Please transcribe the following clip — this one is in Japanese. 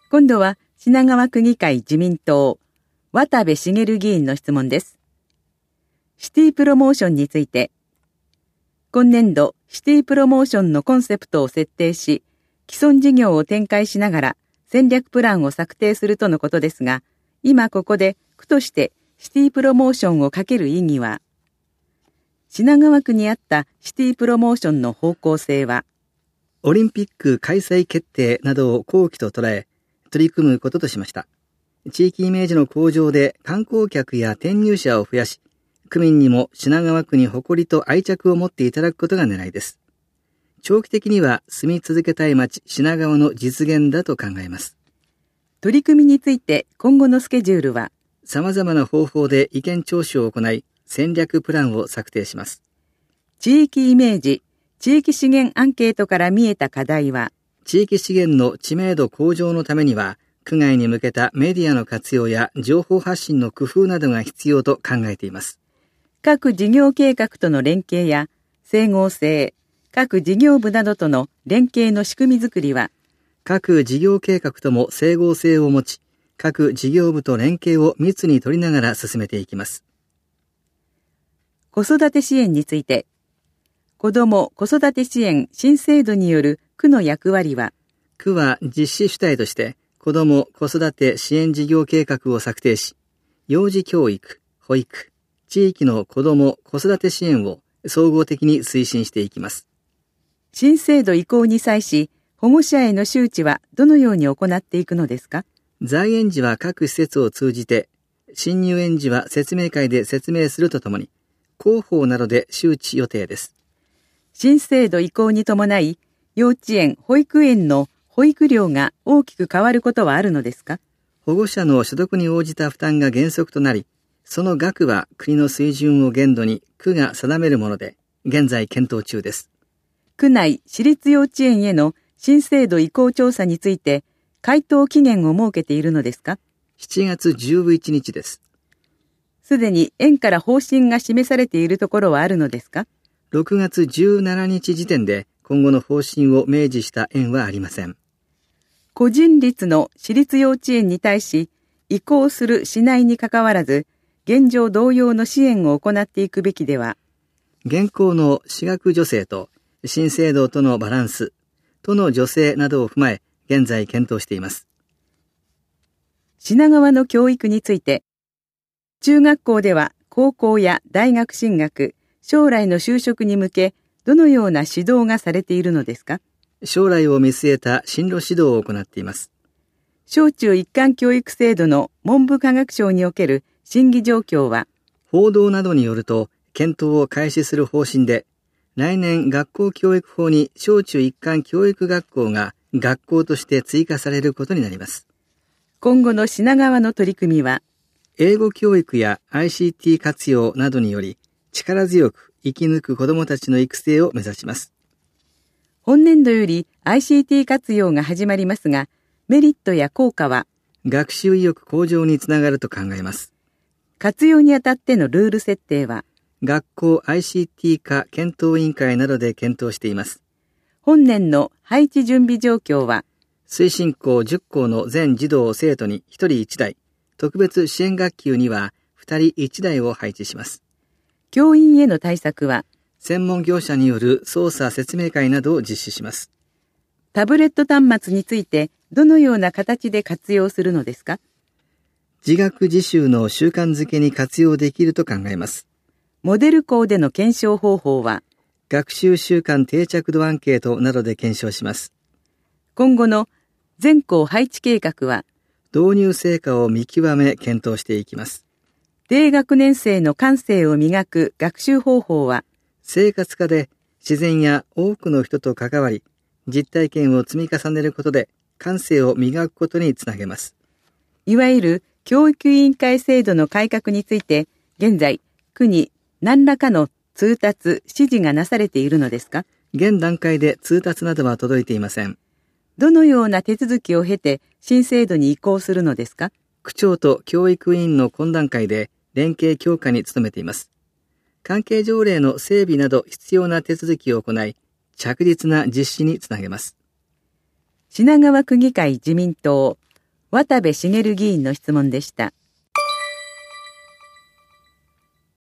今度は品川区議会自民党、渡部茂議員の質問です。シティプロモーションについて、今年度シティプロモーションのコンセプトを設定し、既存事業を展開しながら戦略プランを策定するとのことですが、今ここで区としてシティプロモーションをかける意義は、品川区にあったシティプロモーションの方向性は、 オリンピック開催決定などを好機と捉え、取り組むこととしました。地域イメージの向上で観光客や転入者を増やし、区民にも品川区に誇りと愛着を持っていただくことが狙いです。長期的には住み続けたい街品川の実現だと考えます。 取り組みについて今後のスケジュールは、 様々な方法で意見聴取を行い、戦略プランを策定します。 地域イメージ、地域資源アンケートから見えた課題は、 地域資源の知名度向上のためには、区外に向けたメディアの活用や情報発信の工夫などが必要と考えています。 各事業計画との連携や整合性、各事業部などとの連携の仕組みづくりは、 各事業計画とも整合性を持ち、各事業部と連携を密に取りながら進めていきます。 子育て支援について、子ども・子育て支援新制度による区の役割は、 区は実施主体として子ども・子育て支援事業計画を策定し、幼児教育、保育、地域の子ども・子育て支援を総合的に推進していきます。 新制度移行に際し、保護者への周知はどのように行っていくのですか？ 在園時は各施設を通じて、新入園時は説明会で説明するとともに、広報などで周知予定です。 新制度移行に伴い、幼稚園・保育園の保育料が大きく変わることはあるのですか？ 保護者の所得に応じた負担が原則となり、その額は国の水準を限度に区が定めるもので、現在検討中です。 区内私立幼稚園への新制度移行調査について、回答期限を設けているのですか ？7月11日です。 すでに園から方針が示されているところはあるのですか ？6月17日時点で今後の方針を明示した園はありません。 個人立の私立幼稚園に対し、移行するしないにかかわらず、現状同様の支援を行っていくべきでは、 現行の私学助成と新制度とのバランス、都の助成などを踏まえ、現在検討しています。 品川の教育について、中学校では高校や大学進学、将来の就職に向け、どのような指導がされているのですか？ 将来を見据えた進路指導を行っています。 小中一貫教育制度の文部科学省における審議状況は、 報道などによると、検討を開始する方針で、来年学校教育法に小中一貫教育学校が学校として追加されることになります。 今後の品川の取り組みは、 英語教育や ICT 活用などにより、力強く生き抜く子どもたちの育成を目指します。 本年度より ICT 活用が始まりますが、メリットや効果は、 学習意欲向上につながると考えます。 活用にあたってのルール設定は、 学校 ICT 化検討委員会などで検討しています。 本年の配置準備状況は、 推進校10校の全児童生徒に1人1台、特別支援学級には2人1台を配置します。 教員への対策は、 専門業者による操作説明会などを実施します。 タブレット端末についてどのような形で活用するのですか？ 自学自習の習慣づけに活用できると考えます。 モデル校での検証方法は、 学習習慣定着度アンケートなどで検証します。 今後の全校配置計画は、 導入成果を見極め検討していきます。 低学年生の感性を磨く学習方法は、 生活化で自然や多くの人と関わり、実体験を積み重ねることで感性を磨くことにつなげます。 いわゆる教育委員会制度の改革について、現在、区に何らかの通達・指示がなされているのですか？ 現段階で通達などは届いていません。 どのような手続きを経て新制度に移行するのですか？ 区長と教育委員の懇談会で連携強化に努めています。関係条例の整備など必要な手続きを行い、着実な実施につなげます。 品川区議会自民党、 渡部茂議員の質問でした。